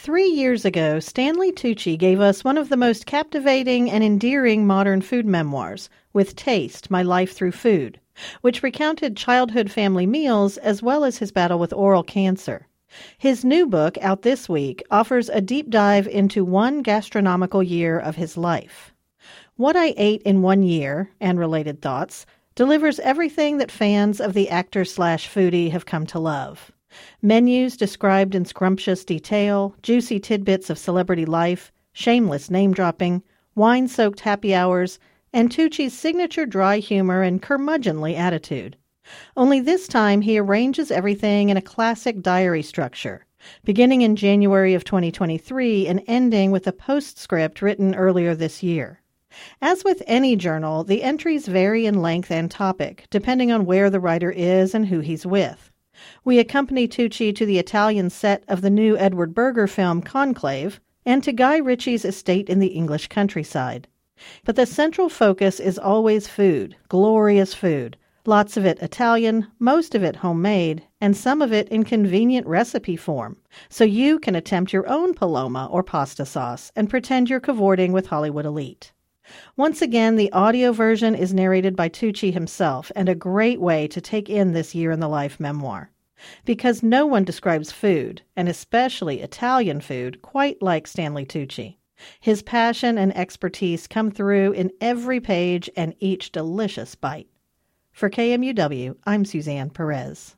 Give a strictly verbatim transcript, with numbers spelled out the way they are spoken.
Three years ago, Stanley Tucci gave us one of the most captivating and endearing modern food memoirs, With Taste, My Life Through Food, which recounted childhood family meals as well as his battle with oral cancer. His new book, out this week, offers a deep dive into one gastronomical year of his life. What I Ate in One Year, and Related Thoughts, delivers everything that fans of the actor-slash-foodie have come to love. Menus described in scrumptious detail, juicy tidbits of celebrity life, shameless name-dropping, wine-soaked happy hours, and Tucci's signature dry humor and curmudgeonly attitude. Only this time he arranges everything in a classic diary structure, beginning in January of twenty twenty-three and ending with a postscript written earlier this year. As with any journal, the entries vary in length and topic, depending on where the writer is and who he's with. We accompany Tucci to the Italian set of the new Edward Berger film Conclave and to Guy Ritchie's estate in the English countryside. But the central focus is always food, glorious food, lots of it Italian, most of it homemade, and some of it in convenient recipe form, so you can attempt your own paloma or pasta sauce and pretend you're cavorting with Hollywood elite. Once again, the audio version is narrated by Tucci himself, and a great way to take in this year in the life memoir. Because no one describes food, and especially Italian food, quite like Stanley Tucci. His passion and expertise come through in every page and each delicious bite. For K M U W, I'm Suzanne Perez.